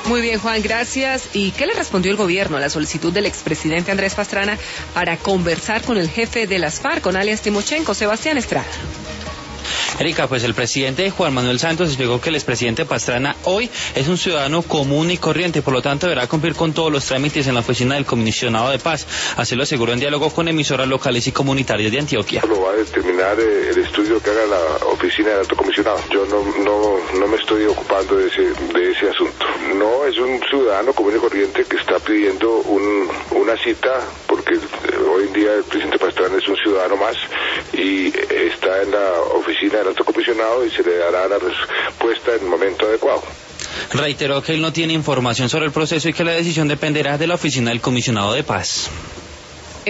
Muy bien, Juan, gracias. ¿Y qué le respondió el gobierno a la solicitud del expresidente Andrés Pastrana para conversar con el jefe de las FARC, con alias Timochenko, Sebastián Estrada? Erika, pues el presidente Juan Manuel Santos explicó que el expresidente Pastrana hoy es un ciudadano común y corriente, por lo tanto deberá cumplir con todos los trámites en la oficina del comisionado de paz. Así lo aseguró en diálogo con emisoras locales y comunitarias de Antioquia. Lo va a determinar el estudio que haga la oficina del alto comisionado. Yo no me estoy ocupando de ese asunto. No, es un ciudadano común y corriente que está pidiendo una cita porque hoy en día el presidente Pastrana es un ciudadano más y está en la oficina del alto comisionado y se le dará la respuesta en el momento adecuado. Reiteró que él no tiene información sobre el proceso y que la decisión dependerá de la oficina del comisionado de paz.